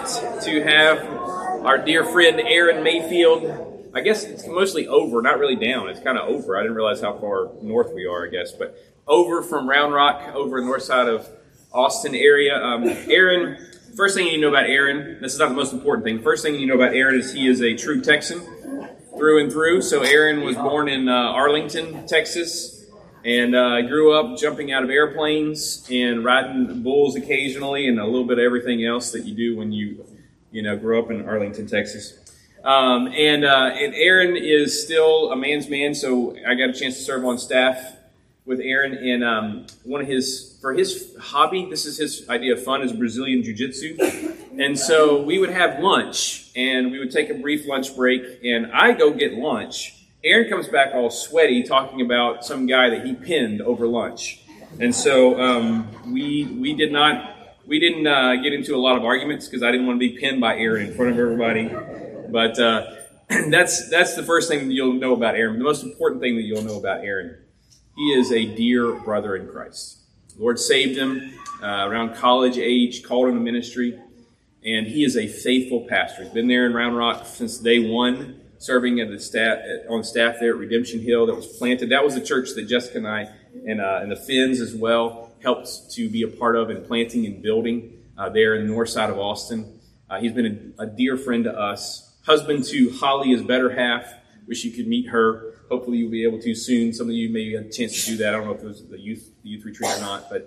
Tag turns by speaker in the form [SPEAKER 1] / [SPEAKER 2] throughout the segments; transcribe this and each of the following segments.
[SPEAKER 1] gift to have our dear friend Aaron Mayfield. I guess it's mostly over, not really down. It's kind of over. I didn't realize how far north we are, I guess. But over from Round Rock, over the north side of Austin area. Aaron, first thing you know about Aaron, this is not the most important thing. First thing you know about Aaron is he is a true Texan through and through. So Aaron was born in Arlington, Texas. And grew up jumping out of airplanes and riding bulls occasionally, and a little bit of everything else that you do when you grow up in Arlington, Texas. And Aaron is still a man's man, so I got a chance to serve on staff with Aaron. And for his hobby, this is his idea of fun, is Brazilian Jiu-Jitsu. And so we would have lunch, and we would take a brief lunch break, and I go get lunch. Aaron comes back all sweaty talking about some guy that he pinned over lunch. And so we didn't get into a lot of arguments because I didn't want to be pinned by Aaron in front of everybody. But that's the first thing that you'll know about Aaron. The most important thing that you'll know about Aaron, he is a dear brother in Christ. The Lord saved him around college age, called him to ministry, and he is a faithful pastor. He's been there in Round Rock since day one, serving on staff there at Redemption Hill that was planted. That was the church that Jessica and I and the Finns as well helped to be a part of in planting and building there in the north side of Austin. He's been a dear friend to us. Husband to Holly, his better half. Wish you could meet her. Hopefully you'll be able to soon. Some of you may have a chance to do that. I don't know if it was the youth retreat or not. But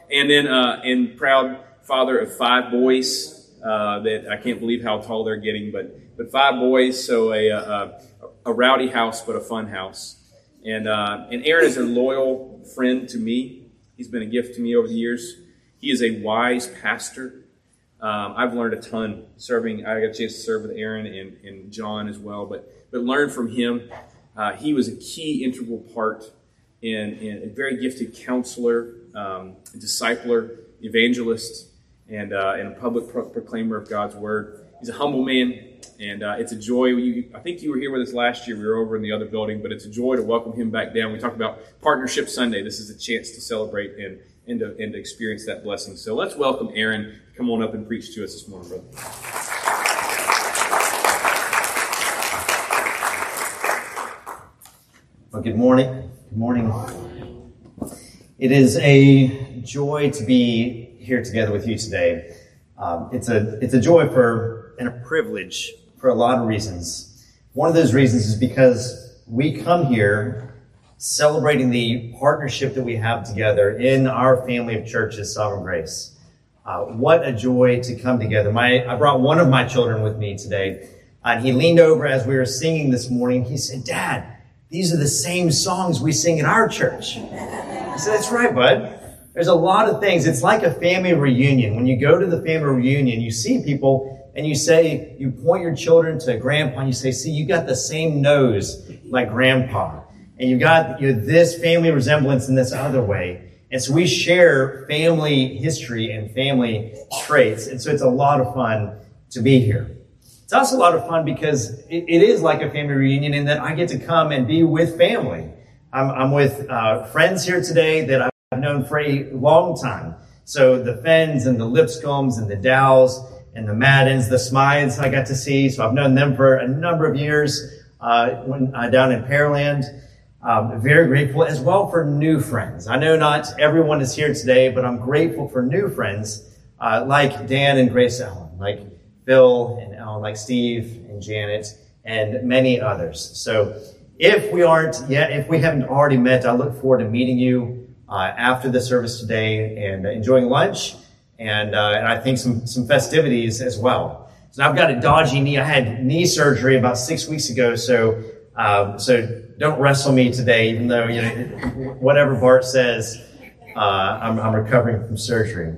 [SPEAKER 1] and proud father of 5 boys. That I can't believe how tall they're getting, but 5 boys, so a rowdy house, but a fun house. And Aaron is a loyal friend to me. He's been a gift to me over the years. He is a wise pastor. I've learned a ton serving. I got a chance to serve with Aaron and John as well, but learn from him. He was a key integral part in a very gifted counselor, a discipler, evangelist, and a public proclaimer of God's word. He's a humble man, and it's a joy. I think you were here with us last year. We were over in the other building, but it's a joy to welcome him back down. We talked about Partnership Sunday. This is a chance to celebrate and to experience that blessing. So let's welcome Aaron. Come on up and preach to us this morning, brother.
[SPEAKER 2] Well, good morning. Good morning. It is a joy to be here together with you today. It's a joy and a privilege for a lot of reasons. One of those reasons is because we come here celebrating the partnership that we have together in our family of churches, Sovereign Grace. What a joy to come together. I brought one of my children with me today, and he leaned over as we were singing this morning. He said, "Dad, these are the same songs we sing in our church." I said, "That's right, bud. There's a lot of things. It's like a family reunion. When you go to the family reunion, you see people and you point your children to grandpa and you say, see, you got the same nose like grandpa. And you got this family resemblance in this other way. And so we share family history and family traits. And so it's a lot of fun to be here. It's also a lot of fun because it is like a family reunion in that I get to come and be with family. I'm with friends here today that I've known for a long time. So the Fens and the Lipscombs and the Dows and the Maddens, the Smythes I got to see. So I've known them for a number of years when down in Pearland. Very grateful as well for new friends. I know not everyone is here today, but I'm grateful for new friends like Dan and Grace Ellen, like Phil and Ellen, like Steve and Janet, and many others. So if we haven't already met, I look forward to meeting you after the service today and enjoying lunch and I think some festivities as well. So I've got a dodgy knee. I had knee surgery about 6 weeks ago, so don't wrestle me today, even though whatever Bart says, I'm recovering from surgery.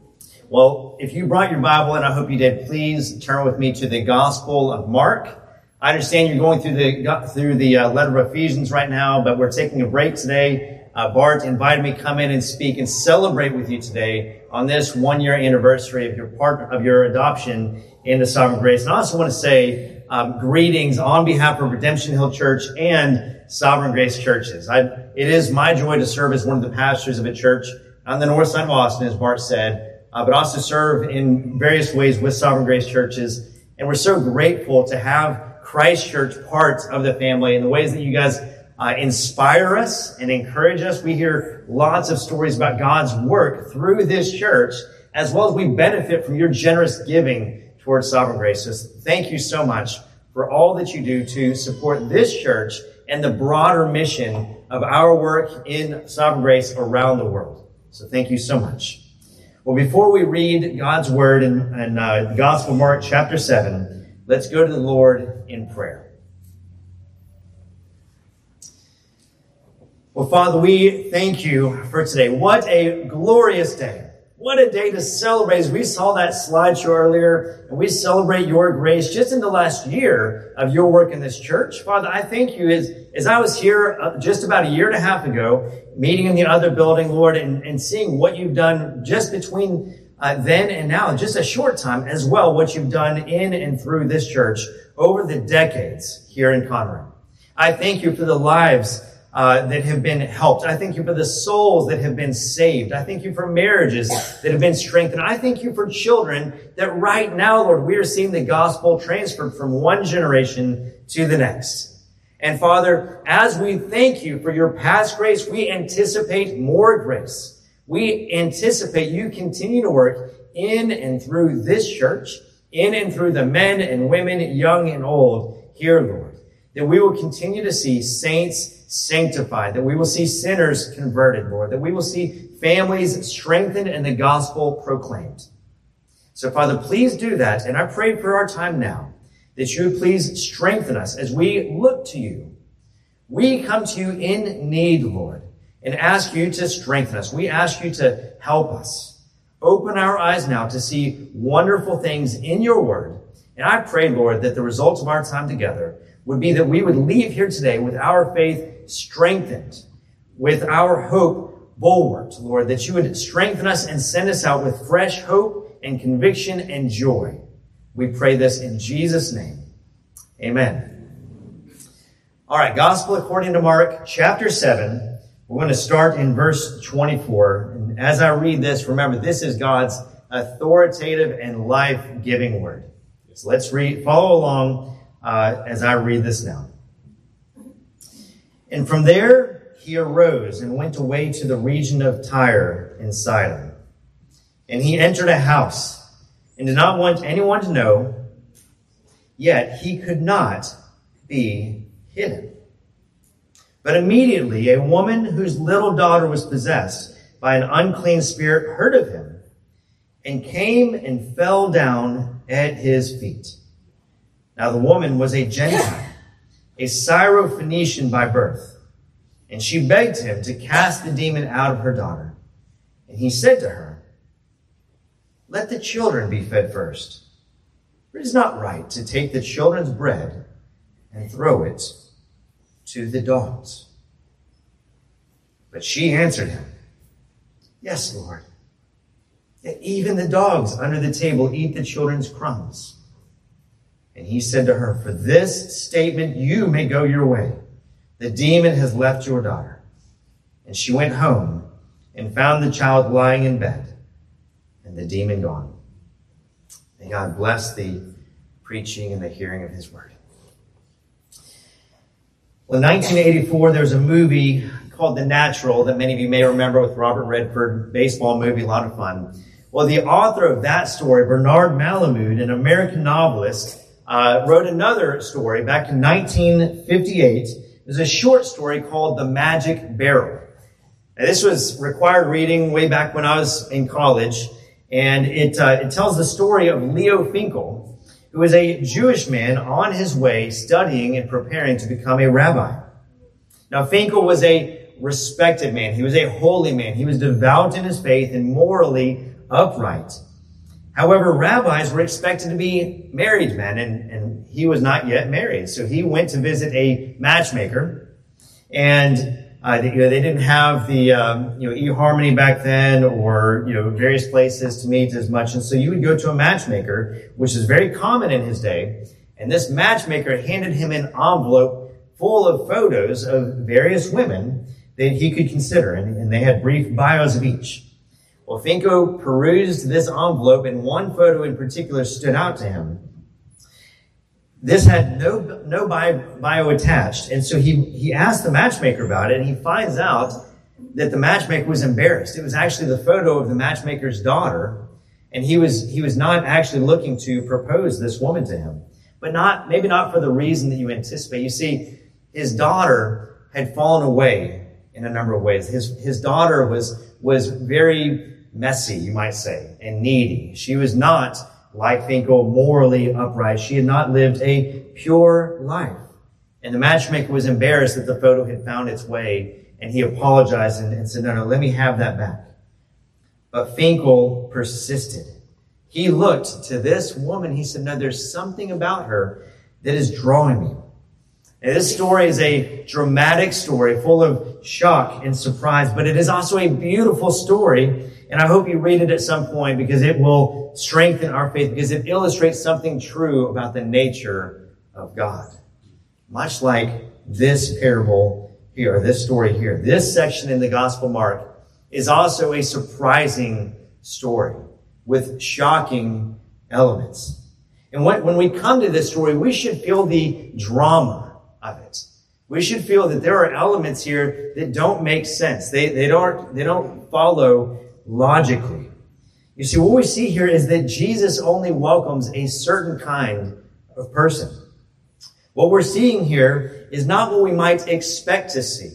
[SPEAKER 2] Well, if you brought your Bible, and I hope you did, please turn with me to the Gospel of Mark. I understand you're going through the letter of Ephesians right now, but we're taking a break today. Bart invited me to come in and speak and celebrate with you today on this 1-year anniversary of your adoption into Sovereign Grace. And I also want to say greetings on behalf of Redemption Hill Church and Sovereign Grace churches. It is my joy to serve as one of the pastors of a church on the north side of Austin, as Bart said, but also serve in various ways with Sovereign Grace churches. And we're so grateful to have Christ Church part of the family in the ways that you guys inspire us and encourage us. We hear lots of stories about God's work through this church, as well as we benefit from your generous giving towards Sovereign Grace. So thank you so much for all that you do to support this church and the broader mission of our work in Sovereign Grace around the world. So thank you so much. Well, before we read God's word in the Gospel of Mark chapter 7, let's go to the Lord in prayer. Well, Father, we thank you for today. What a glorious day. What a day to celebrate. As we saw that slideshow earlier, and we celebrate your grace just in the last year of your work in this church. Father, I thank you as I was here just about a year and a half ago, meeting in the other building, Lord, and seeing what you've done just between then and now, just a short time as well, what you've done in and through this church over the decades here in Conroe. I thank you for the lives that have been helped. I thank you for the souls that have been saved. I thank you for marriages that have been strengthened. I thank you for children that right now, Lord, we are seeing the gospel transferred from one generation to the next. And Father, as we thank you for your past grace, we anticipate more grace. We anticipate you continue to work in and through this church, in and through the men and women, young and old, here, Lord, that we will continue to see saints sanctified, that we will see sinners converted, Lord, that we will see families strengthened and the gospel proclaimed. So, Father, please do that. And I pray for our time now that you would please strengthen us as we look to you. We come to you in need, Lord, and ask you to strengthen us. We ask you to help us. Open our eyes now to see wonderful things in your word. And I pray, Lord, that the results of our time together would be that we would leave here today with our faith strengthened, with our hope bulwarked, Lord, that you would strengthen us and send us out with fresh hope and conviction and joy. We pray this in Jesus' name. Amen. All right, Gospel according to Mark, chapter 7. We're going to start in verse 24. And as I read this, remember, this is God's authoritative and life-giving word. So let's follow along as I read this now. And from there he arose and went away to the region of Tyre and Sidon. And he entered a house and did not want anyone to know, yet he could not be hidden. But immediately a woman whose little daughter was possessed by an unclean spirit heard of him and came and fell down at his feet. Now the woman was a Gentile, a Syrophoenician by birth, and she begged him to cast the demon out of her daughter. And he said to her, "Let the children be fed first, for it is not right to take the children's bread and throw it to the dogs." But she answered him, "Yes, Lord, yet even the dogs under the table eat the children's crumbs." And he said to her, "For this statement you may go your way. The demon has left your daughter." And she went home and found the child lying in bed and the demon gone. May God bless the preaching and the hearing of his word. Well, in 1984, there was a movie called The Natural that many of you may remember with Robert Redford, baseball movie, a lot of fun. Well, the author of that story, Bernard Malamud, an American novelist, wrote another story back in 1958. It was a short story called The Magic Barrel. Now, this was required reading way back when I was in college, and it tells the story of Leo Finkel, who was a Jewish man on his way studying and preparing to become a rabbi. Now, Finkel was a respected man. He was a holy man. He was devout in his faith and morally upright. However, rabbis were expected to be married men, and he was not yet married. So he went to visit a matchmaker, and they didn't have the eHarmony back then, or various places to meet as much. And so you would go to a matchmaker, which is very common in his day. And this matchmaker handed him an envelope full of photos of various women that he could consider, and they had brief bios of each. Well, Finkel perused this envelope, and one photo in particular stood out to him. This had no bio attached, and so he asked the matchmaker about it, and he finds out that the matchmaker was embarrassed. It was actually the photo of the matchmaker's daughter, and he was not actually looking to propose this woman to him, but maybe not for the reason that you anticipate. You see, his daughter had fallen away in a number of ways. His daughter was very messy, you might say, and needy. She was not, like Finkel, morally upright. She had not lived a pure life. And the matchmaker was embarrassed that the photo had found its way, and he apologized and said, no, let me have that back. But Finkel persisted. He looked to this woman. He said, no, there's something about her that is drawing me. And this story is a dramatic story full of shock and surprise, but it is also a beautiful story. And I hope you read it at some point because it will strengthen our faith, because it illustrates something true about the nature of God. Much like this parable here, or this story here. This section in the Gospel of Mark is also a surprising story with shocking elements. And when we come to this story, we should feel the drama of it. We should feel that there are elements here that don't make sense. They don't follow logically. You see, what we see here is that Jesus only welcomes a certain kind of person. What we're seeing here is not what we might expect to see.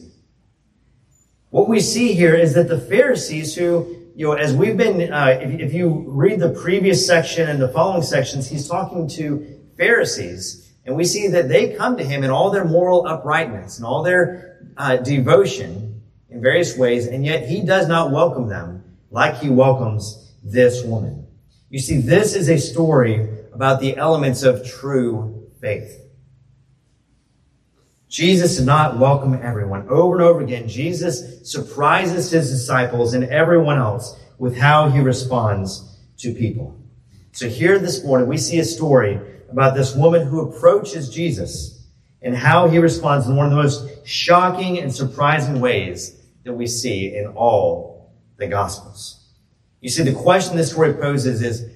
[SPEAKER 2] What we see here is that the Pharisees who, as we've been, if you read the previous section and the following sections, he's talking to Pharisees, and we see that they come to him in all their moral uprightness and all their devotion in various ways, and yet he does not welcome them like he welcomes this woman. You see, this is a story about the elements of true faith. Jesus did not welcome everyone. Over and over again, Jesus surprises his disciples and everyone else with how he responds to people. So here this morning, we see a story about this woman who approaches Jesus and how he responds in one of the most shocking and surprising ways that we see in all the Gospels. You see, the question this story poses is,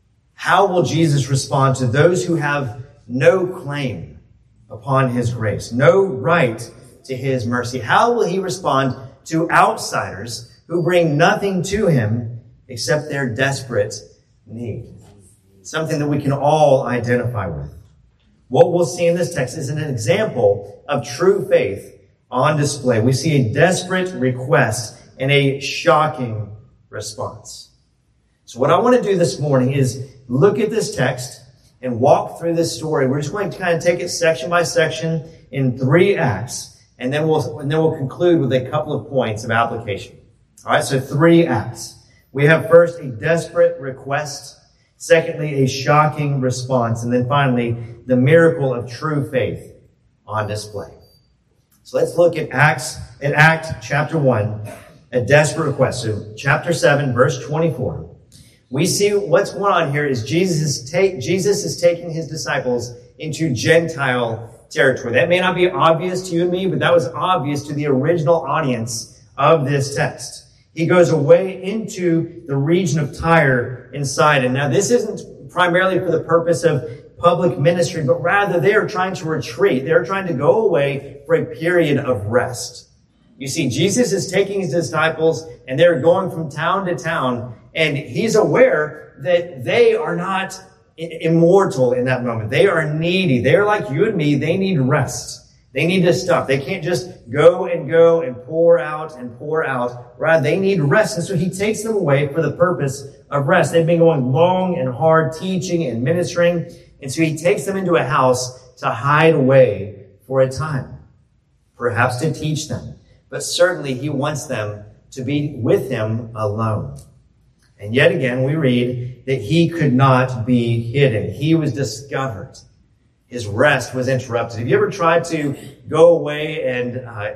[SPEAKER 2] how will Jesus respond to those who have no claim upon his grace, no right to his mercy? How will he respond to outsiders who bring nothing to him except their desperate need? Something that we can all identify with. What we'll see in this text is an example of true faith on display. We see a desperate request and a shocking response. So what I want to do this morning is look at this text and walk through this story. We're just going to kind of take it section by section in 3 acts, and then we'll conclude with a couple of points of application. All right, so 3 acts. We have first a desperate request, secondly a shocking response, and then finally the miracle of true faith on display. So let's look at Act chapter 1, a desperate request. So chapter 7, verse 24. We see what's going on here is Jesus is taking his disciples into Gentile territory. That may not be obvious to you and me, but that was obvious to the original audience of this text. He goes away into the region of Tyre and Sidon. Now, this isn't primarily for the purpose of public ministry, but rather they are trying to retreat. They're trying to go away for a period of rest. You see, Jesus is taking his disciples and they're going from town to town, and he's aware that they are not immortal in that moment. They are needy. They're like you and me. They need rest. They need to stop. They can't just go and pour out and pour out. Rather, they need rest. And so he takes them away for the purpose of rest. They've been going long and hard teaching and ministering. And so he takes them into a house to hide away for a time, perhaps to teach them. But certainly he wants them to be with him alone. And yet again, we read that he could not be hidden. He was discovered. His rest was interrupted. Have you ever tried to go away and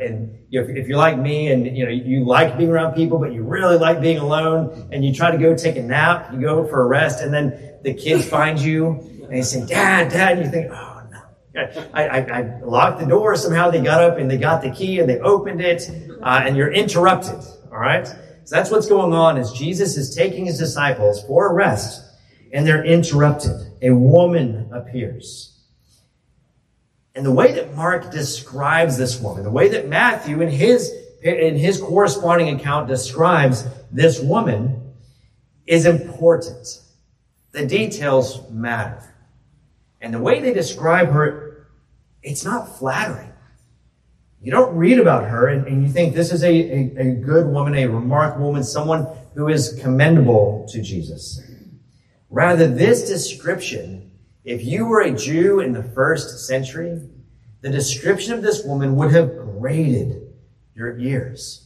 [SPEAKER 2] if you're like me and you like being around people, but you really like being alone, and you try to go take a nap, you go for a rest, and then the kids find you and they say, Dad, and you think, oh no. I locked the door. Somehow they got up and they got the key and they opened it, and you're interrupted. All right. So that's what's going on is Jesus is taking his disciples for a rest, and they're interrupted. A woman appears. And the way that Mark describes this woman, the way that Matthew in his corresponding account describes this woman is important. The details matter. And the way they describe her, it's not flattering. You don't read about her and you think this is a good woman, a remarkable woman, someone who is commendable to Jesus. Rather, this description, if you were a Jew in the first century, the description of this woman would have grated your ears.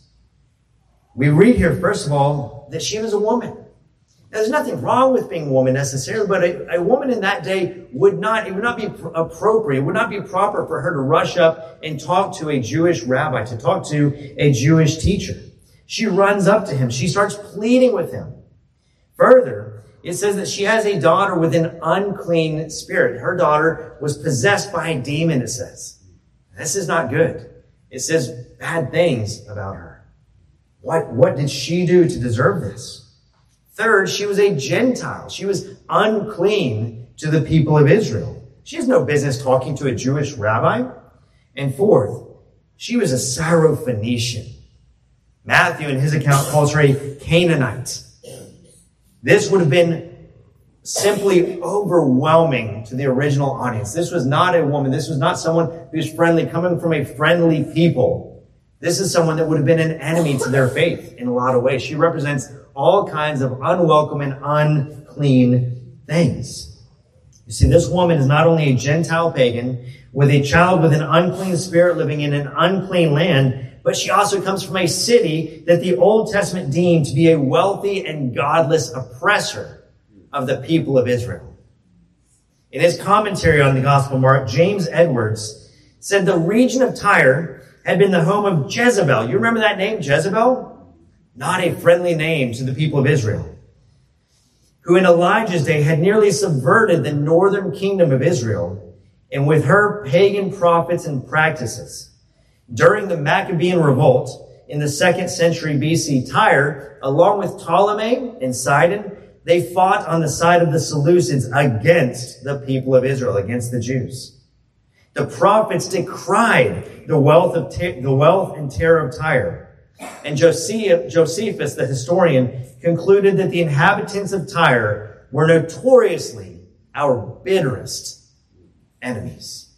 [SPEAKER 2] We read here, first of all, that she was a woman. Now, there's nothing wrong with being a woman necessarily, but a woman in that day it would not be appropriate, it would not be proper for her to rush up and talk to a Jewish rabbi, to talk to a Jewish teacher. She runs up to him. She starts pleading with him. Further, it says that she has a daughter with an unclean spirit. Her daughter was possessed by a demon, it says. This is not good. It says bad things about her. What did she do to deserve this? Third, she was a Gentile. She was unclean to the people of Israel. She has no business talking to a Jewish rabbi. And fourth, she was a Syrophoenician. Matthew, in his account, calls her a Canaanite. This would have been simply overwhelming to the original audience. This was not a woman. This was not someone who's friendly, coming from a friendly people. This is someone that would have been an enemy to their faith in a lot of ways. She represents all kinds of unwelcome and unclean things. You see, this woman is not only a Gentile pagan with a child with an unclean spirit living in an unclean land, but she also comes from a city that the Old Testament deemed to be a wealthy and godless oppressor of the people of Israel. In his commentary on the Gospel of Mark, James Edwards said the region of Tyre had been the home of Jezebel. You remember that name, Jezebel? Not a friendly name to the people of Israel, who in Elijah's day had nearly subverted the northern kingdom of Israel, and with her pagan prophets and practices. During the Maccabean revolt in the 2nd century BC, Tyre, along with Ptolemy and Sidon, they fought on the side of the Seleucids against the people of Israel, against the Jews. The prophets decried the wealth and terror of Tyre. And Josephus, the historian, concluded that the inhabitants of Tyre were notoriously our bitterest enemies.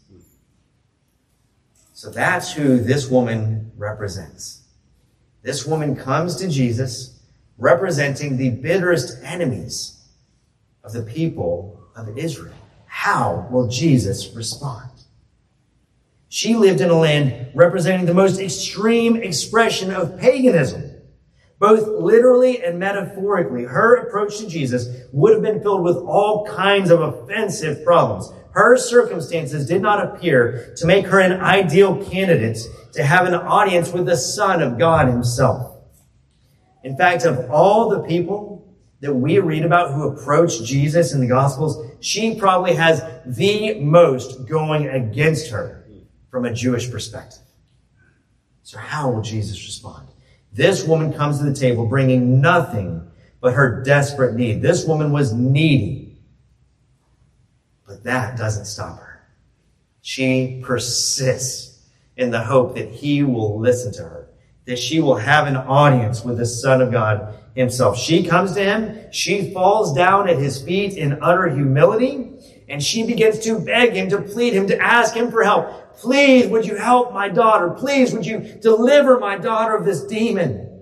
[SPEAKER 2] So that's who this woman represents. This woman comes to Jesus representing the bitterest enemies of the people of Israel. How will Jesus respond? She lived in a land representing the most extreme expression of paganism, both literally and metaphorically. Her approach to Jesus would have been filled with all kinds of offensive problems. Her circumstances did not appear to make her an ideal candidate to have an audience with the Son of God himself. In fact, of all the people that we read about who approached Jesus in the Gospels, she probably has the most going against her from a Jewish perspective. So how will Jesus respond? This woman comes to the table bringing nothing but her desperate need. This woman was needy. But that doesn't stop her. She persists in the hope that he will listen to her, that she will have an audience with the Son of God himself. She comes to him. She falls down at his feet in utter humility, and she begins to beg him, to plead him, to ask him for help. Please, would you help my daughter? Please, would you deliver my daughter of this demon?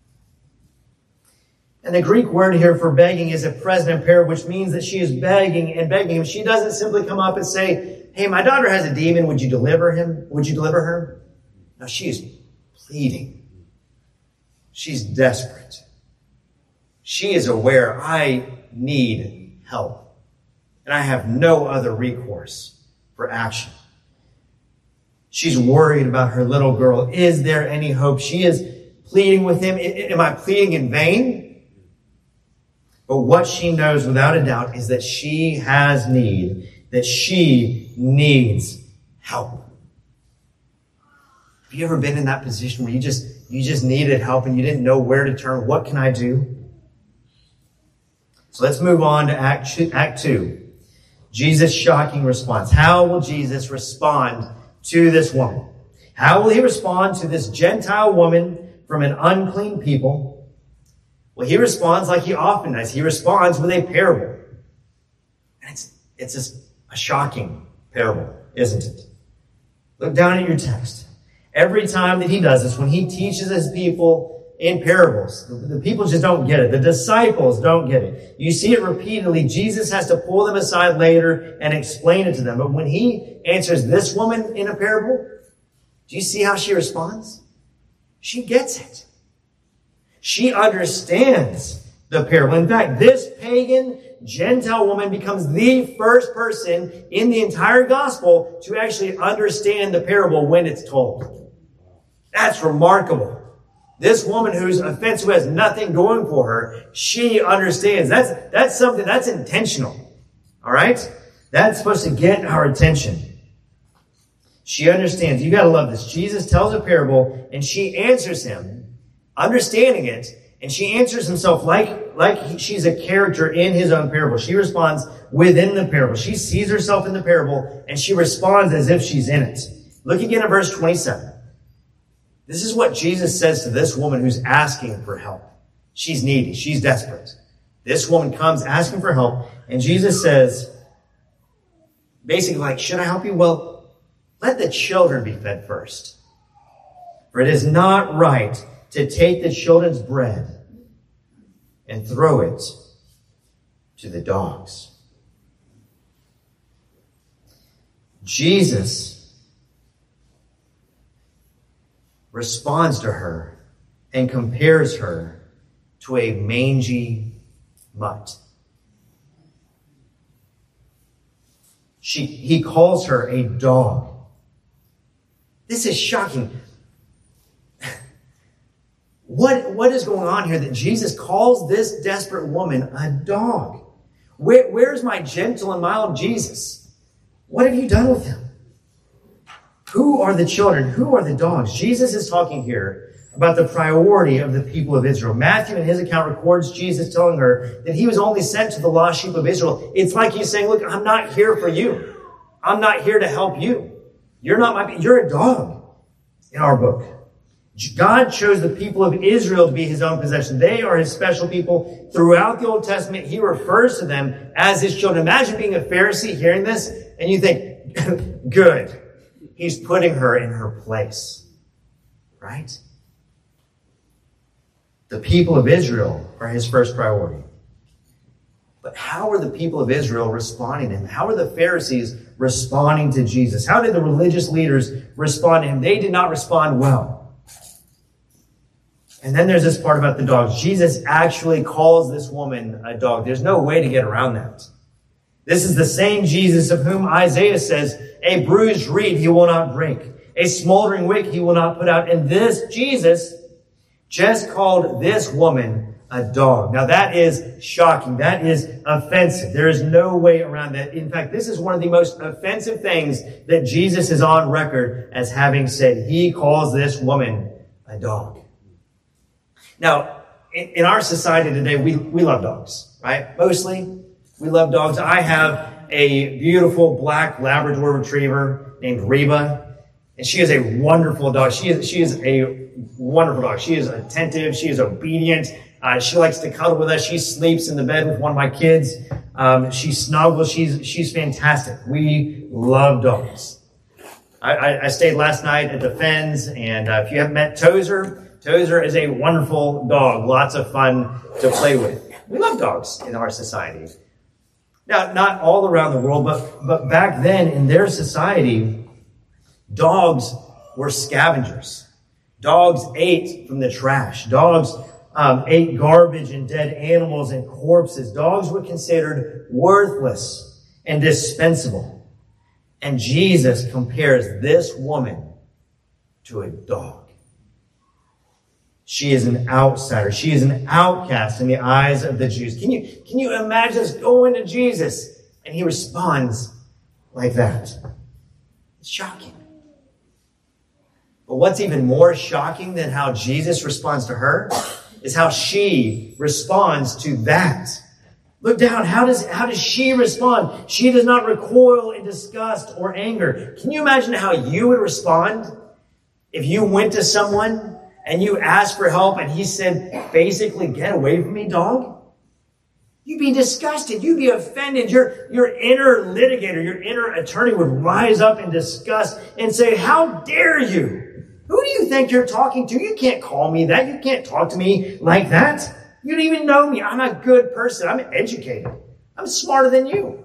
[SPEAKER 2] And the Greek word here for begging is a present imperfect, which means that she is begging and begging him. She doesn't simply come up and say, hey, my daughter has a demon. Would you deliver him? Would you deliver her? No, she is pleading. She's desperate. She is aware, I need help. And I have no other recourse for action. She's worried about her little girl. Is there any hope? She is pleading with him. Am I pleading in vain? But what she knows without a doubt is that she has need, that she needs help. Have you ever been in that position where you just You just needed help and you didn't know where to turn. What can I do? So let's move on to Act 2. Jesus' shocking response. How will Jesus respond to this woman? How will he respond to this Gentile woman from an unclean people? Well, he responds like he often does. He responds with a parable. And it's just a shocking parable, isn't it? Look down at your text. Every time that he does this, when he teaches his people in parables, the people just don't get it. The disciples don't get it. You see it repeatedly. Jesus has to pull them aside later and explain it to them. But when he answers this woman in a parable, do you see how she responds? She gets it. She understands the parable. In fact, this pagan Gentile woman becomes the first person in the entire gospel to actually understand the parable when it's told. That's remarkable. This woman who's offensive, who has nothing going for her, she understands. That's something that's intentional. All right? That's supposed to get our attention. She understands. You got to love this. Jesus tells a parable and she answers him, understanding it, and she answers himself like she's a character in his own parable. She responds within the parable. She sees herself in the parable and she responds as if she's in it. Look again at verse 27. This is what Jesus says to this woman who's asking for help. She's needy. She's desperate. This woman comes asking for help, and Jesus says, basically like, should I help you? Well, let the children be fed first. For it is not right to take the children's bread and throw it to the dogs. Jesus responds to her and compares her to a mangy mutt. He calls her a dog. This is shocking. What is going on here that Jesus calls this desperate woman a dog? Where's my gentle and mild Jesus? What have you done with him? Who are the children? Who are the dogs? Jesus is talking here about the priority of the people of Israel. Matthew, in his account, records Jesus telling her that he was only sent to the lost sheep of Israel. It's like he's saying, look, I'm not here for you. I'm not here to help you. You're a dog in our book. God chose the people of Israel to be his own possession. They are his special people. Throughout the Old Testament, he refers to them as his children. Imagine being a Pharisee hearing this and you think, good. He's putting her in her place, right? The people of Israel are his first priority. But how are the people of Israel responding to him? How are the Pharisees responding to Jesus? How did the religious leaders respond to him? They did not respond well. And then there's this part about the dogs. Jesus actually calls this woman a dog. There's no way to get around that. This is the same Jesus of whom Isaiah says, a bruised reed he will not break. A smoldering wick he will not put out. And this Jesus just called this woman a dog. Now that is shocking. That is offensive. There is no way around that. In fact, this is one of the most offensive things that Jesus is on record as having said. He calls this woman a dog. Now, in our society today, we love dogs, right? Mostly. We love dogs. I have a beautiful black Labrador retriever named Reba, and she is a wonderful dog. She is a wonderful dog. She is attentive. She is obedient. She likes to cuddle with us. She sleeps in the bed with one of my kids. She snuggles. She's fantastic. We love dogs. I stayed last night at the Fens, and if you haven't met Tozer, Tozer is a wonderful dog. Lots of fun to play with. We love dogs in our society. Now, not all around the world, but back then in their society, dogs were scavengers. Dogs ate from the trash. Dogs ate garbage and dead animals and corpses. Dogs were considered worthless and dispensable. And Jesus compares this woman to a dog. She is an outsider. She is an outcast in the eyes of the Jews. Can you imagine us going to Jesus and he responds like that? It's shocking. But what's even more shocking than how Jesus responds to her is how she responds to that. Look down. How does she respond? She does not recoil in disgust or anger. Can you imagine how you would respond if you went to someone and you asked for help and he said, basically, get away from me, dog? You'd be disgusted. You'd be offended. Your inner litigator, your inner attorney would rise up in disgust and say, how dare you? Who do you think you're talking to? You can't call me that. You can't talk to me like that. You don't even know me. I'm a good person. I'm educated. I'm smarter than you.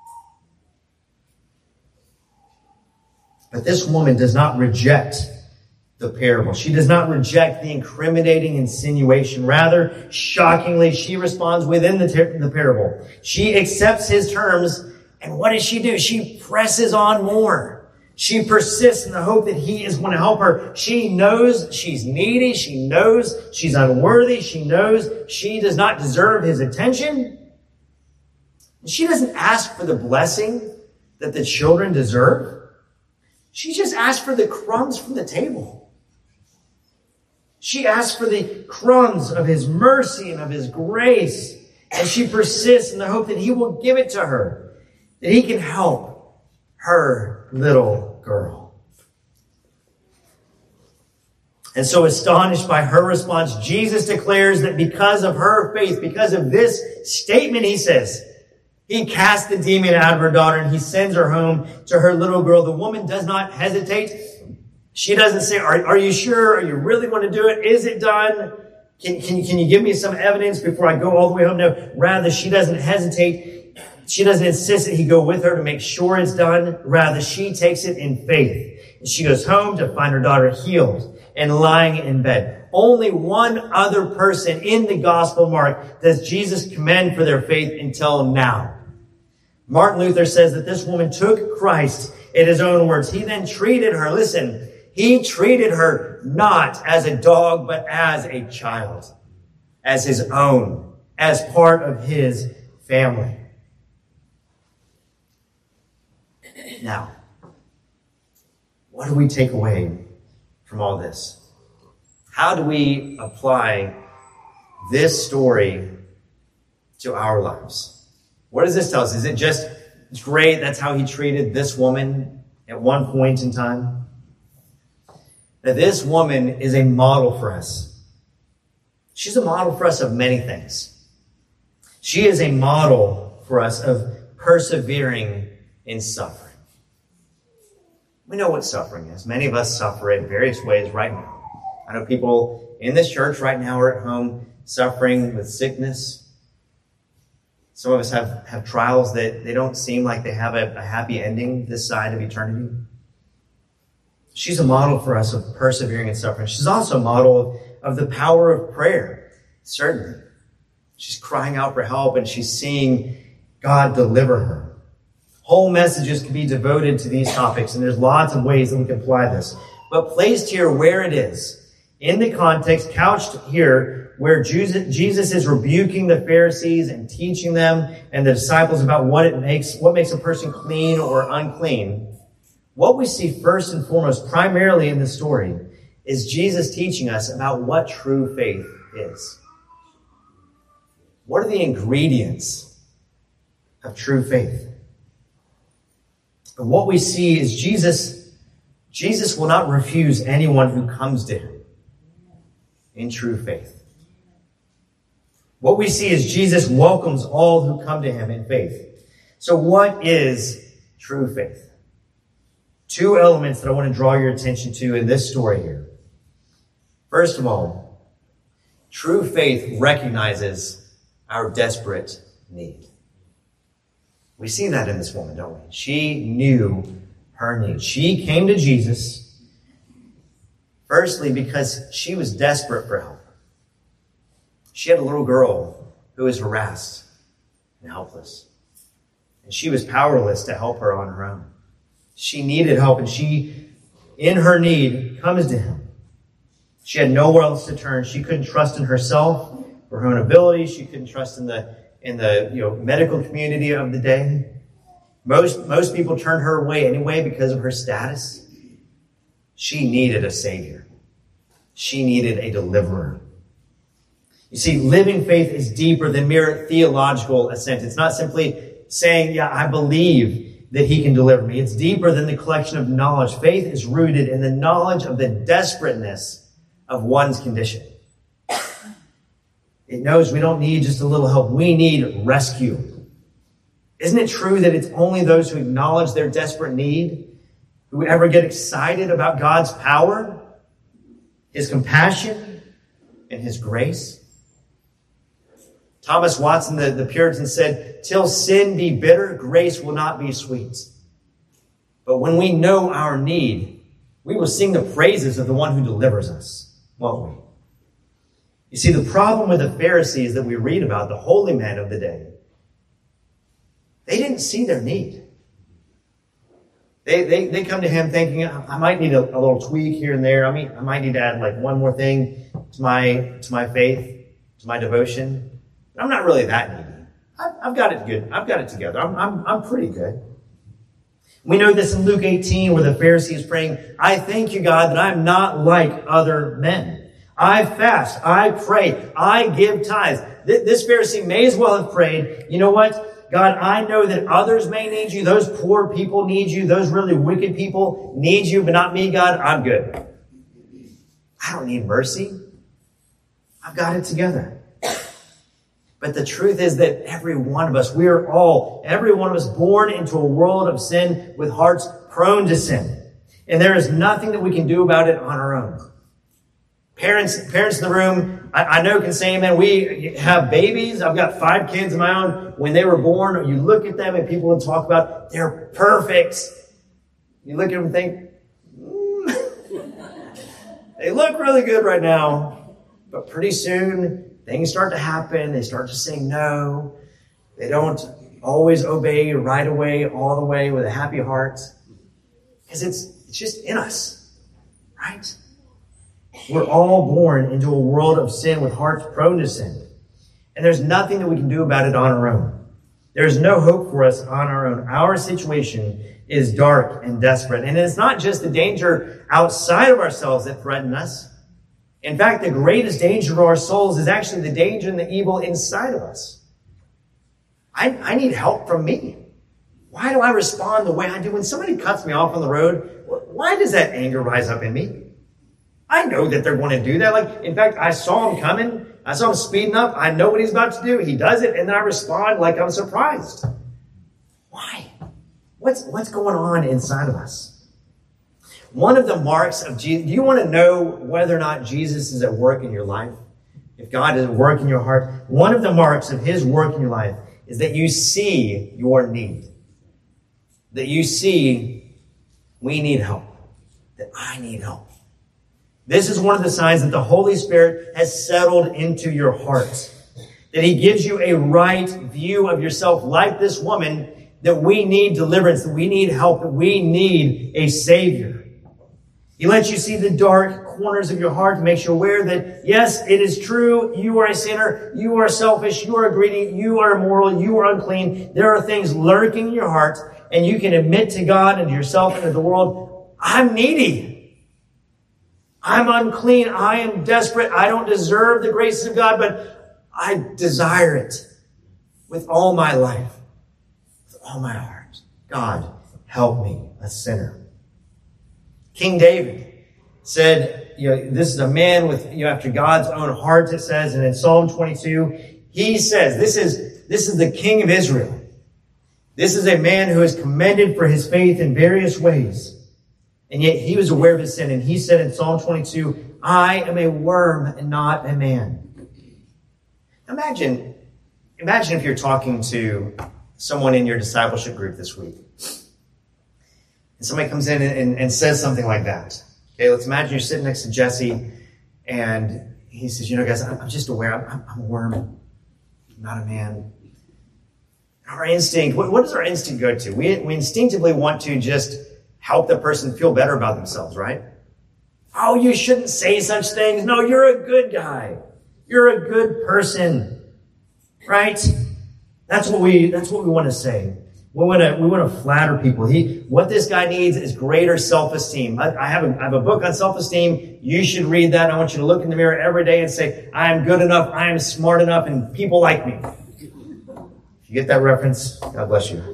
[SPEAKER 2] But this woman does not reject the parable. She does not reject the incriminating insinuation. Rather, shockingly, she responds within the parable. She accepts his terms, and what does she do? She presses on more. She persists in the hope that he is going to help her. She knows she's needy. She knows she's unworthy. She knows she does not deserve his attention. She doesn't ask for the blessing that the children deserve. She just asks for the crumbs from the table. She asks for the crumbs of his mercy and of his grace. And she persists in the hope that he will give it to her, that he can help her little girl. And so, astonished by her response, Jesus declares that because of her faith, because of this statement, he says, he casts the demon out of her daughter and he sends her home to her little girl. The woman does not hesitate. She doesn't say, are you sure? Are you really want to do it? Is it done? Can you give me some evidence before I go all the way home? No, rather, she doesn't hesitate. She doesn't insist that he go with her to make sure it's done. Rather, she takes it in faith. And she goes home to find her daughter healed and lying in bed. Only one other person in the Gospel Mark does Jesus commend for their faith until now. Martin Luther says that this woman took Christ in his own words. He then treated her, listen, he treated her not as a dog, but as a child, as his own, as part of his family. Now, what do we take away from all this? How do we apply this story to our lives? What does this tell us? Is it just, it's great, that's how he treated this woman at one point in time? That this woman is a model for us. She's a model for us of many things. She is a model for us of persevering in suffering. We know what suffering is. Many of us suffer in various ways right now. I know people in this church right now are at home suffering with sickness. Some of us have trials that they don't seem like they have a happy ending this side of eternity. She's a model for us of persevering in suffering. She's also a model of the power of prayer, certainly. She's crying out for help and she's seeing God deliver her. Whole messages can be devoted to these topics, and there's lots of ways that we can apply this. But placed here where it is, in the context, couched here, where Jesus is rebuking the Pharisees and teaching them and the disciples about what makes a person clean or unclean, what we see first and foremost, primarily in the story, is Jesus teaching us about what true faith is. What are the ingredients of true faith? And what we see is Jesus will not refuse anyone who comes to him in true faith. What we see is Jesus welcomes all who come to him in faith. So what is true faith? Two elements that I want to draw your attention to in this story here. First of all, true faith recognizes our desperate need. We see that in this woman, don't we? She knew her need. She came to Jesus, firstly, because she was desperate for help. She had a little girl who was harassed and helpless. And she was powerless to help her on her own. She needed help, and she, in her need, comes to him. She had nowhere else to turn. She couldn't trust in herself or her own abilities. She couldn't trust in the medical community of the day. Most people turned her away anyway because of her status. She needed a Savior. She needed a deliverer. You see, living faith is deeper than mere theological assent. It's not simply saying, yeah, I believe that he can deliver me. It's deeper than the collection of knowledge. Faith is rooted in the knowledge of the desperateness of one's condition. It knows we don't need just a little help. We need rescue. Isn't it true that it's only those who acknowledge their desperate need who ever get excited about God's power, his compassion, and his grace? Thomas Watson, the Puritan, said, "Till sin be bitter, grace will not be sweet. But when we know our need, we will sing the praises of the one who delivers us," won't we? You see, the problem with the Pharisees that we read about, the holy men of the day, they didn't see their need. They come to him thinking, I might need a little tweak here and there. I might need to add like one more thing to my faith, to my devotion. I'm not really that needy. I've got it good. I've got it together. I'm pretty good. We know this in Luke 18 where the Pharisee is praying, "I thank you, God, that I'm not like other men. I fast, I pray, I give tithes." This Pharisee may as well have prayed, "You know what? God, I know that others may need you. Those poor people need you. Those really wicked people need you, but not me, God. I'm good. I don't need mercy. I've got it together." But the truth is that every one of us, every one of us born into a world of sin with hearts prone to sin. And there is nothing that we can do about it on our own. Parents in the room, I know can say amen. We have babies. I've got 5 kids of my own. When they were born, you look at them and people would talk about, they're perfect. You look at them and think, they look really good right now. But pretty soon, things start to happen. They start to say no. They don't always obey right away, all the way with a happy heart. Because it's just in us, right? We're all born into a world of sin with hearts prone to sin. And there's nothing that we can do about it on our own. There's no hope for us on our own. Our situation is dark and desperate. And it's not just the danger outside of ourselves that threaten us. In fact, the greatest danger to our souls is actually the danger and the evil inside of us. I need help from me. Why do I respond the way I do? When somebody cuts me off on the road, why does that anger rise up in me? I know that they're going to do that. In fact, I saw him coming. I saw him speeding up. I know what he's about to do. He does it, and then I respond like I'm surprised. Why? What's going on inside of us? One of the marks of Jesus, do you want to know whether or not Jesus is at work in your life? If God is at work in your heart, one of the marks of his work in your life is that you see your need. That you see, we need help. That I need help. This is one of the signs that the Holy Spirit has settled into your heart. That he gives you a right view of yourself, like this woman, that we need deliverance, that we need help, that we need a Savior. He lets you see the dark corners of your heart to make you aware that, yes, it is true, you are a sinner, you are selfish, you are greedy, you are immoral, you are unclean. There are things lurking in your heart, and you can admit to God and to yourself and to the world, I'm needy. I'm unclean. I am desperate. I don't deserve the graces of God, but I desire it with all my life, with all my heart. God, help me, a sinner. King David said, this is a man with, after God's own heart, it says, and in Psalm 22, he says, this is the King of Israel. This is a man who is commended for his faith in various ways. And yet he was aware of his sin. And he said in Psalm 22, I am a worm and not a man. Imagine if you're talking to someone in your discipleship group this week. And somebody comes in and says something like that. Okay, let's imagine you're sitting next to Jesse. And he says, guys, I'm just aware. I'm a worm. I'm not a man. Our instinct, what does our instinct go to? We instinctively want to just help the person feel better about themselves, right? Oh, you shouldn't say such things. No, you're a good guy. You're a good person, right? That's what we want to say. We want to flatter people. What this guy needs is greater self-esteem. I have a book on self-esteem. You should read that. I want you to look in the mirror every day and say, I am good enough, I am smart enough, and people like me. If you get that reference, God bless you.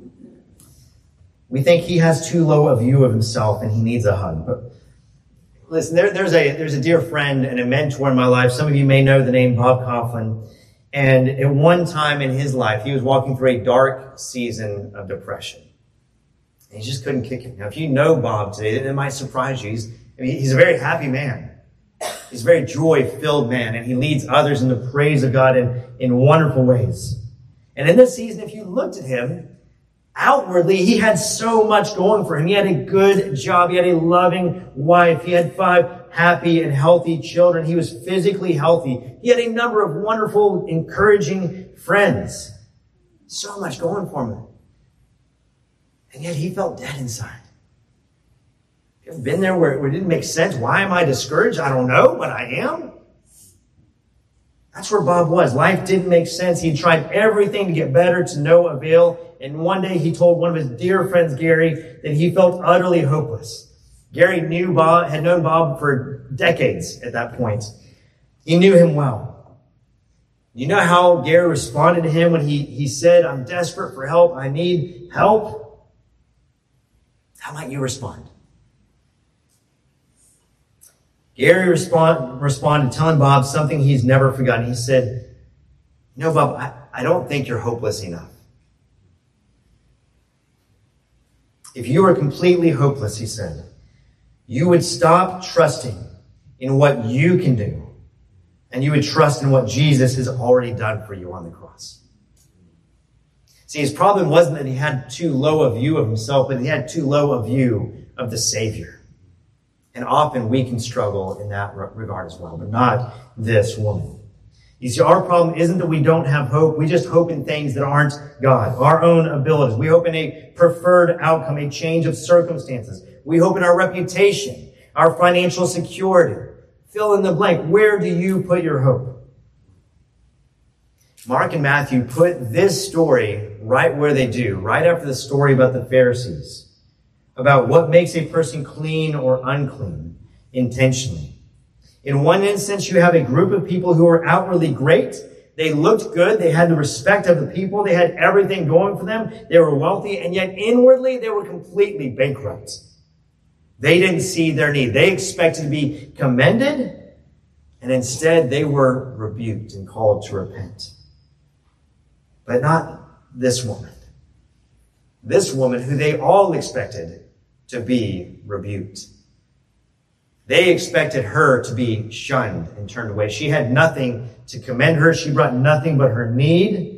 [SPEAKER 2] We think he has too low a view of himself and he needs a hug. But listen, there's a dear friend and a mentor in my life. Some of you may know the name Bob Coughlin. And at one time in his life, he was walking through a dark season of depression. And he just couldn't kick it. Now, if you know Bob today, it might surprise you. He's a very happy man. He's a very joy-filled man, and he leads others in the praise of God in wonderful ways. And in this season, if you looked at him, outwardly, he had so much going for him. He had a good job. He had a loving wife. He had 5 happy and healthy children. He was physically healthy. He had a number of wonderful, encouraging friends. So much going for him. And yet he felt dead inside. You ever been there where it didn't make sense? Why am I discouraged? I don't know, but I am. That's where Bob was. Life didn't make sense. He tried everything to get better to no avail. And one day he told one of his dear friends, Gary, that he felt utterly hopeless. Gary had known Bob for decades at that point. He knew him well. You know how Gary responded to him when he said, I'm desperate for help. I need help. How might you respond? Gary responded telling Bob something he's never forgotten. He said, Bob, I don't think you're hopeless enough. If you were completely hopeless, he said, you would stop trusting in what you can do, and you would trust in what Jesus has already done for you on the cross. See, his problem wasn't that he had too low a view of himself, but he had too low a view of the Savior. And often we can struggle in that regard as well, but not this woman. You see, our problem isn't that we don't have hope. We just hope in things that aren't God, our own abilities. We hope in a preferred outcome, a change of circumstances. We hope in our reputation, our financial security. Fill in the blank. Where do you put your hope? Mark and Matthew put this story right where they do, right after the story about the Pharisees, about what makes a person clean or unclean intentionally. In one instance, you have a group of people who are outwardly great. They looked good. They had the respect of the people. They had everything going for them. They were wealthy, and yet inwardly they were completely bankrupt. They didn't see their need. They expected to be commended, and instead they were rebuked and called to repent. But not this woman. This woman who they all expected to be rebuked. They expected her to be shunned and turned away. She had nothing to commend her. She brought nothing but her need.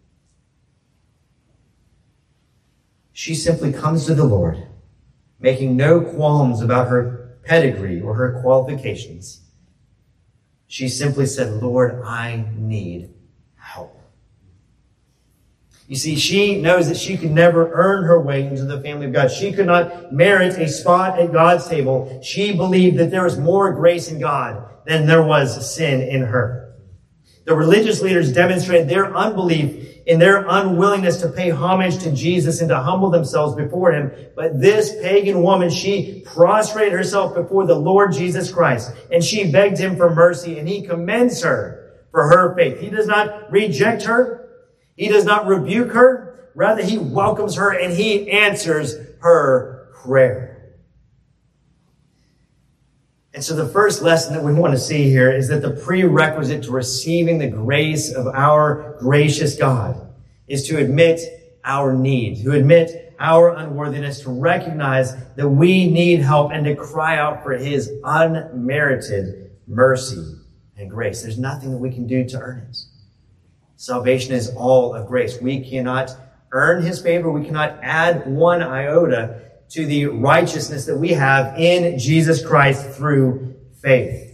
[SPEAKER 2] She simply comes to the Lord, making no qualms about her pedigree or her qualifications. She simply said, Lord, I need help. You see, she knows that she could never earn her way into the family of God. She could not merit a spot at God's table. She believed that there was more grace in God than there was sin in her. The religious leaders demonstrated their unbelief in their unwillingness to pay homage to Jesus and to humble themselves before him. But this pagan woman, she prostrated herself before the Lord Jesus Christ, and she begged him for mercy, and he commends her for her faith. He does not reject her. He does not rebuke her. Rather, he welcomes her and he answers her prayer. And so the first lesson that we want to see here is that the prerequisite to receiving the grace of our gracious God is to admit our need, to admit our unworthiness, to recognize that we need help, and to cry out for his unmerited mercy and grace. There's nothing that we can do to earn it. Salvation is all of grace. We cannot earn his favor. We cannot add one iota to the righteousness that we have in Jesus Christ through faith.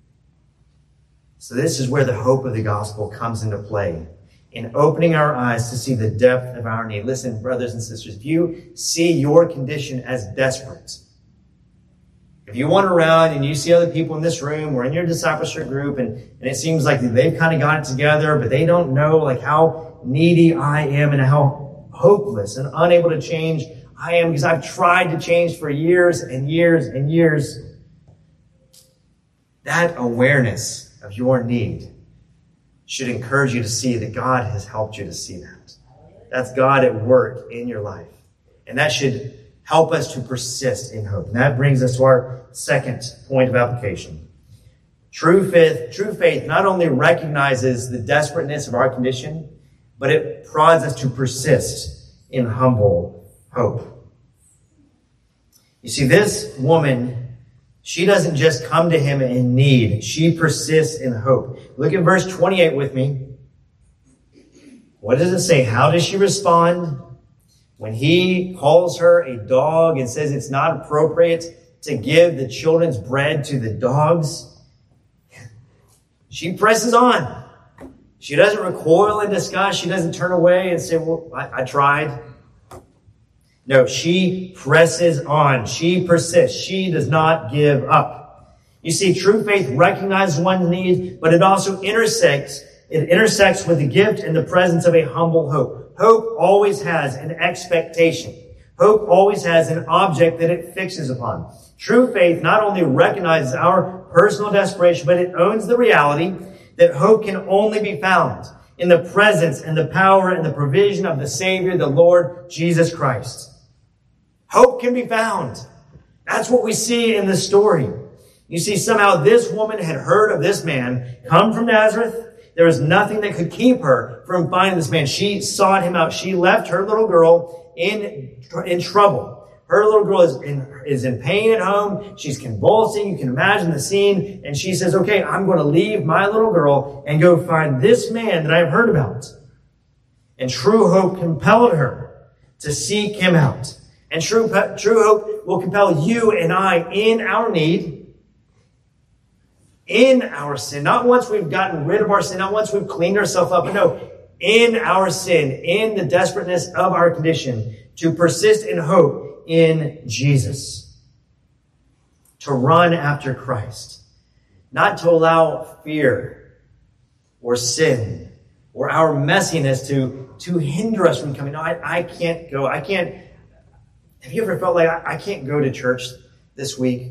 [SPEAKER 2] So this is where the hope of the gospel comes into play, in opening our eyes to see the depth of our need. Listen, brothers and sisters, if you see your condition as desperate, if you wander around and you see other people in this room or in your discipleship group and it seems like they've kind of got it together, but they don't know like how needy I am and how hopeless and unable to change I am, because I've tried to change for years and years and years. That awareness of your need should encourage you to see that God has helped you to see that. That's God at work in your life. And that should help us to persist in hope. And that brings us to our second point of application. True faith not only recognizes the desperateness of our condition, but it prods us to persist in humble hope. You see, this woman, she doesn't just come to him in need. She persists in hope. Look at verse 28 with me. What does it say? How does she respond when he calls her a dog and says it's not appropriate to give the children's bread to the dogs? She presses on. She doesn't recoil in disgust. She doesn't turn away and say, well, I tried. No, she presses on. She persists. She does not give up. You see, true faith recognizes one's need, but it also intersects with the gift and the presence of a humble hope. Hope always has an expectation. Hope always has an object that it fixes upon. True faith not only recognizes our personal desperation, but it owns the reality that hope can only be found in the presence and the power and the provision of the Savior, the Lord Jesus Christ. Hope can be found. That's what we see in this story. You see, somehow this woman had heard of this man come from Nazareth. There was nothing that could keep her from finding this man. She sought him out. She left her little girl in trouble. Her little girl is in pain at home. She's convulsing. You can imagine the scene. And she says, okay, I'm going to leave my little girl and go find this man that I've heard about. And true hope compelled her to seek him out. And true hope will compel you and I in our need, in our sin. Not once we've gotten rid of our sin, not once we've cleaned ourselves up, but no, in our sin, in the desperateness of our condition, to persist in hope in Jesus. To run after Christ. Not to allow fear or sin or our messiness to hinder us from coming. No, I can't go. I can't. Have you ever felt like I can't go to church this week?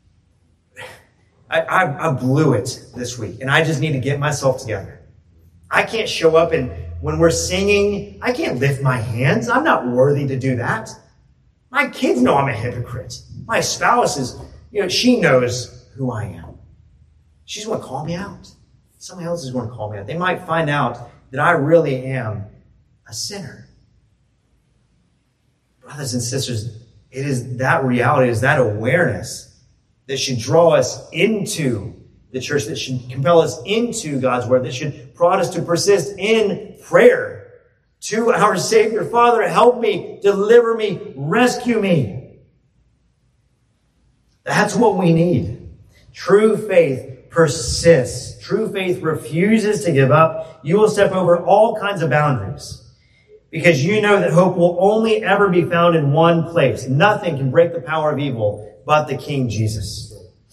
[SPEAKER 2] I blew it this week, and I just need to get myself together. I can't show up, and when we're singing, I can't lift my hands. I'm not worthy to do that. My kids know I'm a hypocrite. My spouse is, she knows who I am. She's going to call me out. Somebody else is going to call me out. They might find out that I really am a sinner. Brothers and sisters, it is that reality, it is that awareness that should draw us into the church, that should compel us into God's word, that should prod us to persist in prayer to our Savior. Father, help me, deliver me, rescue me. That's what we need. True faith persists. True faith refuses to give up. You will step over all kinds of boundaries, because you know that hope will only ever be found in one place. Nothing can break the power of evil but the King Jesus.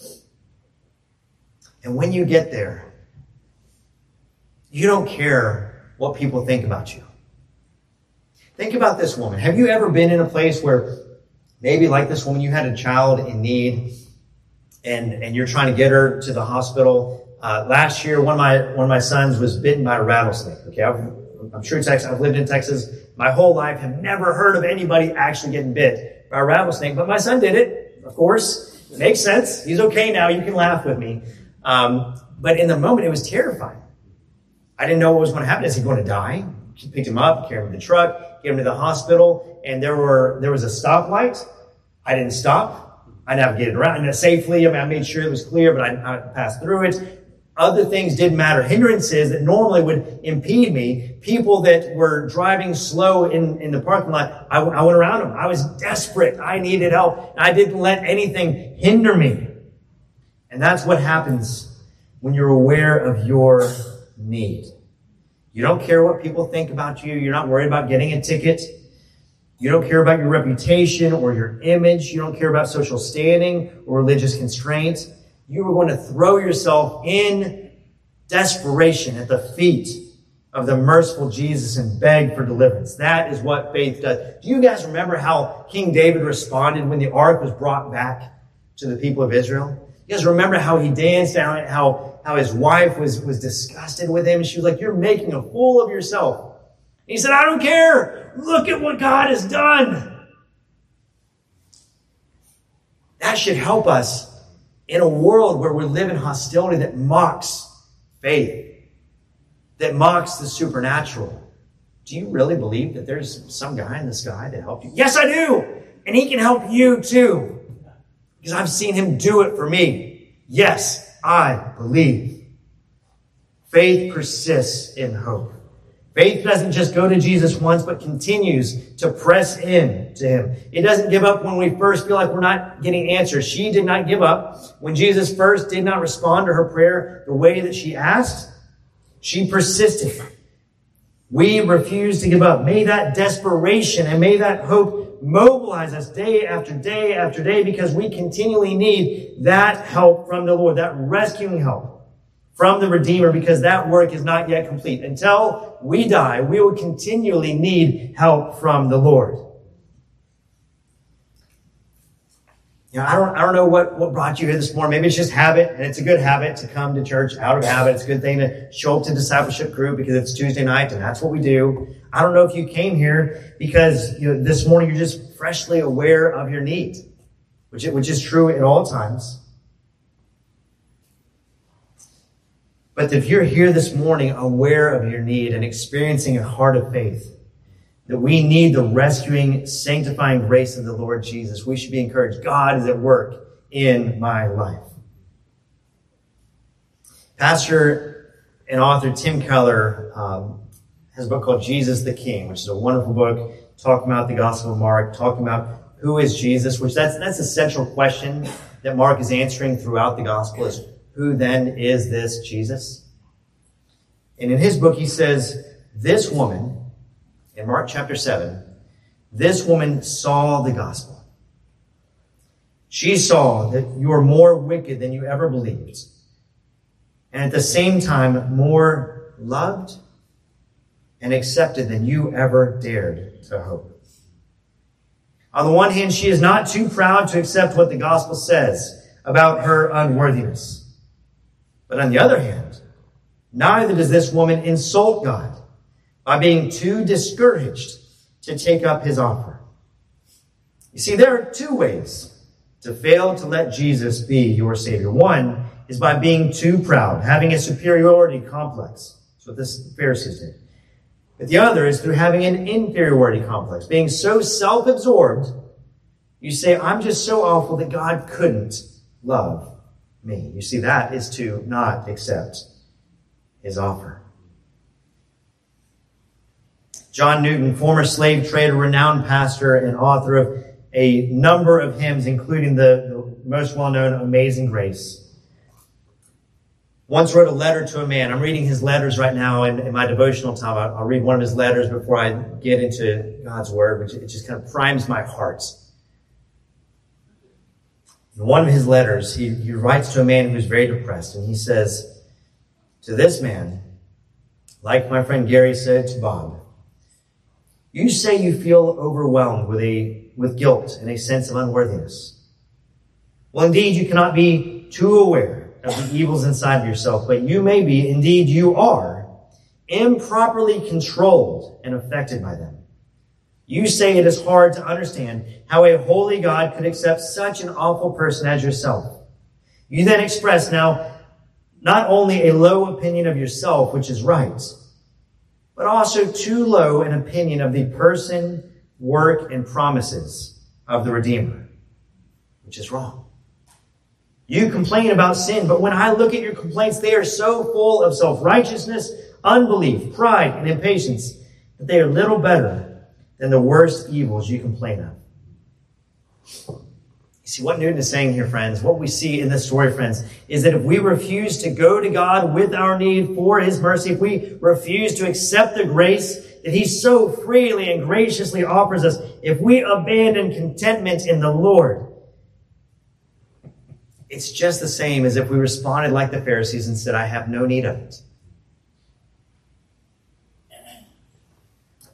[SPEAKER 2] And when you get there, you don't care what people think about you. Think about this woman. Have you ever been in a place where maybe like this woman, you had a child in need and you're trying to get her to the hospital? Last year, one of my sons was bitten by a rattlesnake. Okay, I'm sure I've lived in Texas my whole life, have never heard of anybody actually getting bit by a rattlesnake, but my son did it, of course. It makes sense. He's okay now. You can laugh with me. But in the moment, it was terrifying. I didn't know what was going to happen. Is he going to die? She picked him up, carried him to the truck, get him to the hospital, and there was a stoplight. I didn't stop. I navigated around it safely. I made sure it was clear, but I passed through it. Other things didn't matter. Hindrances that normally would impede me, people that were driving slow in the parking lot, I went around them. I was desperate. I needed help. I didn't let anything hinder me. And that's what happens when you're aware of your need. You don't care what people think about you. You're not worried about getting a ticket. You don't care about your reputation or your image. You don't care about social standing or religious constraints. You are going to throw yourself in desperation at the feet of the merciful Jesus and beg for deliverance. That is what faith does. Do you guys remember how King David responded when the ark was brought back to the people of Israel? You guys remember how he danced out, how his wife was disgusted with him? She was like, "You're making a fool of yourself." He said, "I don't care. Look at what God has done." That should help us in a world where we live in hostility that mocks faith, that mocks the supernatural. Do you really believe that there's some guy in the sky that helped you? Yes, I do. And he can help you too. Because I've seen him do it for me. Yes, I believe. Faith persists in hope. Faith doesn't just go to Jesus once, but continues to press in to him. It doesn't give up when we first feel like we're not getting answers. She did not give up. When Jesus first did not respond to her prayer the way that she asked, she persisted. We refuse to give up. May that desperation and may that hope mobilize us day after day after day, because we continually need that help from the Lord, that rescuing help from the Redeemer, because that work is not yet complete. Until we die, we will continually need help from the Lord. You know, I don't know what brought you here this morning. Maybe it's just habit, and it's a good habit to come to church out of habit. It's a good thing to show up to discipleship group because it's Tuesday night, and that's what we do. I don't know if you came here because this morning you're just freshly aware of your need, which is true at all times. But if you're here this morning aware of your need and experiencing a heart of faith, that we need the rescuing, sanctifying grace of the Lord Jesus, we should be encouraged. God is at work in my life. Pastor and author Tim Keller has a book called Jesus the King, which is a wonderful book talking about the Gospel of Mark, talking about who is Jesus, which that's a central question that Mark is answering throughout the Gospel, is who then is this Jesus? And in his book, he says, this woman, in Mark chapter 7, this woman saw the gospel. She saw that you are more wicked than you ever believed, and at the same time, more loved and accepted than you ever dared to hope. On the one hand, she is not too proud to accept what the gospel says about her unworthiness. But on the other hand, neither does this woman insult God by being too discouraged to take up his offer. You see, there are two ways to fail to let Jesus be your Savior. One is by being too proud, having a superiority complex. That's what the Pharisees did. But the other is through having an inferiority complex, being so self-absorbed, you say, I'm just so awful that God couldn't love me. You see, that is to not accept his offer. John Newton, former slave trader, renowned pastor, and author of a number of hymns, including the most well-known Amazing Grace, once wrote a letter to a man. I'm reading his letters right now in my devotional time. I'll read one of his letters before I get into God's Word, which it just kind of primes my heart. In one of his letters, he writes to a man who's very depressed, and he says, to this man, like my friend Gary said to Bob, you say you feel overwhelmed with guilt and a sense of unworthiness. Well, indeed, you cannot be too aware of the evils inside of yourself, but you may be, indeed you are, improperly controlled and affected by them. You say it is hard to understand how a holy God could accept such an awful person as yourself. You then express now not only a low opinion of yourself, which is right, but also too low an opinion of the person, work, and promises of the Redeemer, which is wrong. You complain about sin, but when I look at your complaints, they are so full of self-righteousness, unbelief, pride, and impatience that they are little better than the worst evils you complain of. You see, what Newton is saying here, friends, what we see in this story, friends, is that if we refuse to go to God with our need for his mercy, if we refuse to accept the grace that he so freely and graciously offers us, if we abandon contentment in the Lord, it's just the same as if we responded like the Pharisees and said, I have no need of it.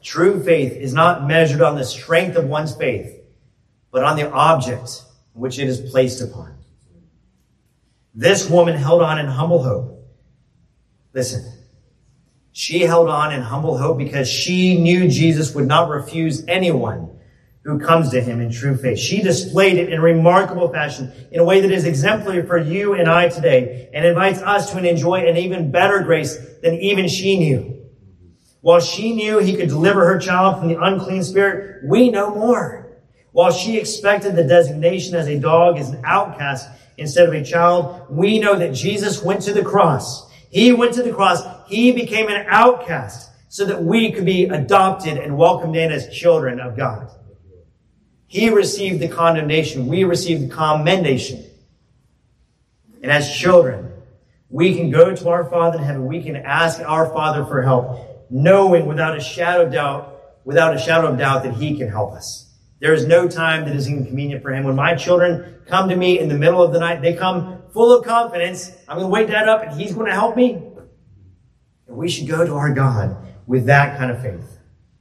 [SPEAKER 2] True faith is not measured on the strength of one's faith, but on the object which it is placed upon. This woman held on in humble hope. Listen, she held on in humble hope because she knew Jesus would not refuse anyone who comes to him in true faith. She displayed it in remarkable fashion in a way that is exemplary for you and I today, and invites us to enjoy an even better grace than even she knew. While she knew he could deliver her child from the unclean spirit, we know more. While she expected the designation as a dog, as an outcast instead of a child, we know that Jesus went to the cross. He went to the cross. He became an outcast so that we could be adopted and welcomed in as children of God. He received the condemnation. We received the commendation. And as children, we can go to our Father in heaven. We can ask our Father for help, knowing without a shadow of doubt that he can help us. There is no time that is inconvenient for him. When my children come to me in the middle of the night, they come full of confidence. I'm going to wake Dad up and he's going to help me. And we should go to our God with that kind of faith.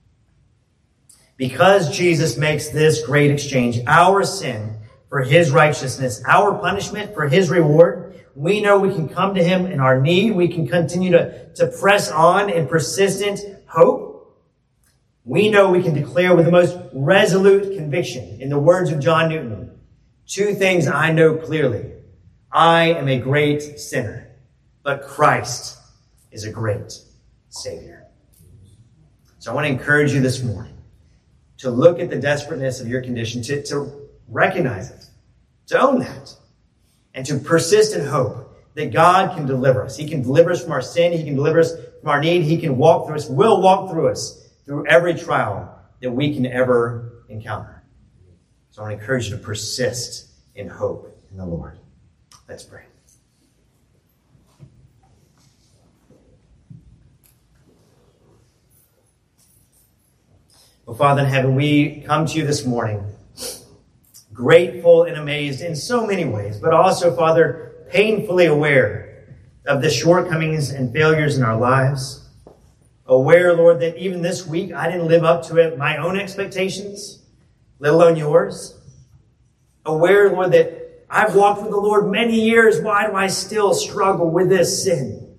[SPEAKER 2] Because Jesus makes this great exchange, our sin for his righteousness, our punishment for his reward, we know we can come to him in our need. We can continue to press on in persistent hope. We know we can declare with the most resolute conviction, in the words of John Newton, 2 things I know clearly. I am a great sinner, but Christ is a great Savior. So I want to encourage you this morning to look at the desperateness of your condition, to recognize it, to own that, and to persist in hope that God can deliver us. He can deliver us from our sin. He can deliver us from our need. He can walk through us, will walk through us through every trial that we can ever encounter. So I want to encourage you to persist in hope in the Lord. Let's pray. Well, Father in heaven, we come to you this morning grateful and amazed in so many ways, but also, Father, painfully aware of the shortcomings and failures in our lives. Aware, Lord, that even this week I didn't live up to it, my own expectations, let alone yours. Aware, Lord, that I've walked with the Lord many years. Why do I still struggle with this sin?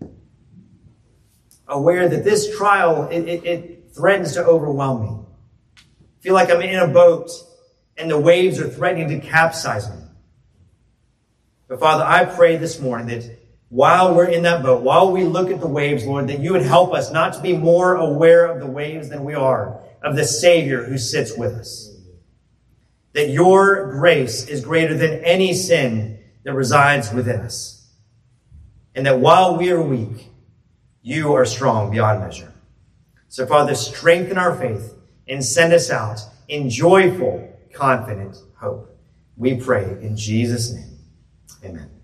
[SPEAKER 2] Aware that this trial, it threatens to overwhelm me. I feel like I'm in a boat and the waves are threatening to capsize me. But Father, I pray this morning that while we're in that boat, while we look at the waves, Lord, that you would help us not to be more aware of the waves than we are of the Savior who sits with us. That your grace is greater than any sin that resides within us. And that while we are weak, you are strong beyond measure. So, Father, strengthen our faith and send us out in joyful, confident hope. We pray in Jesus' name. Amen.